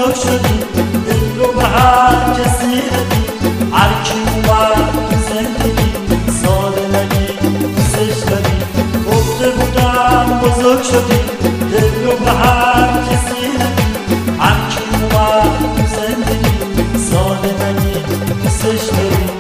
بزرگ شدی، دل رو به هر کسی ندی. هر کی اومد تو زندگی ساده نگی دوستش داری. گفته بودم بزرگ شدی، دل رو به هر کسی ندی. هر کی اومد تو زندگی ساده نگی دوستش داری.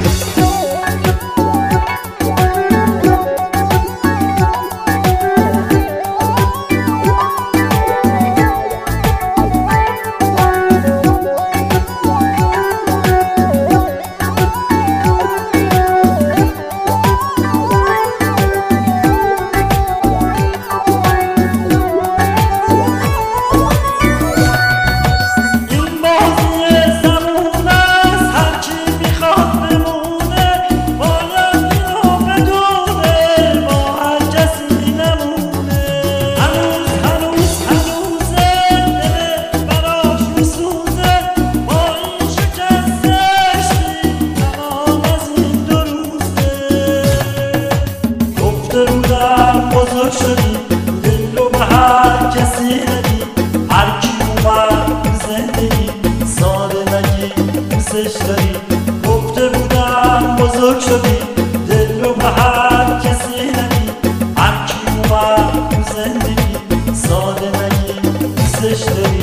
بزرگ شدی، دل رو به هر کسی ندی. هر کی اومد تو زندگی ساده نگی دوستش داری. گفته بودم بزرگ شدی، دل رو به هر کسی ندی. هر کی اومد تو زندگی ساده نگی دوستش داری.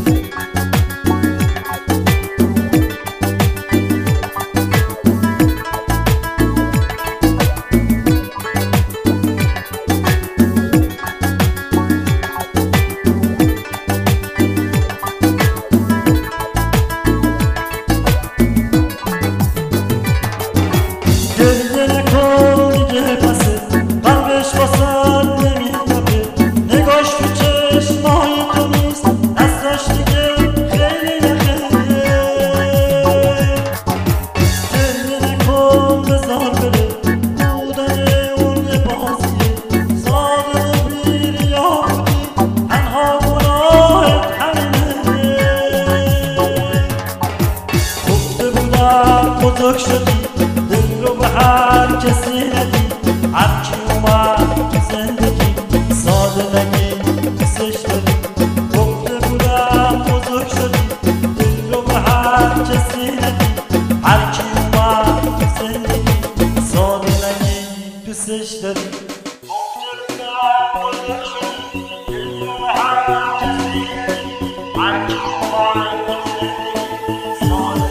بزرگ شدی، دل رو به هر کسی ندی. هر کی اومد تو زندگی ساده نگی دوستش داری. گفته بودم بزرگ شدی، دل رو به هر کسی ندی. هر کی اومد تو زندگی ساده نگی دوستش داری. گفته بودم بزرگ شدی، دل رو به هر کسی ندی. هر کی اومد تو زندگی ساده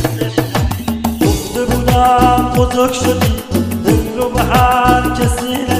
بزرگ شدی، دل رو به هر کسی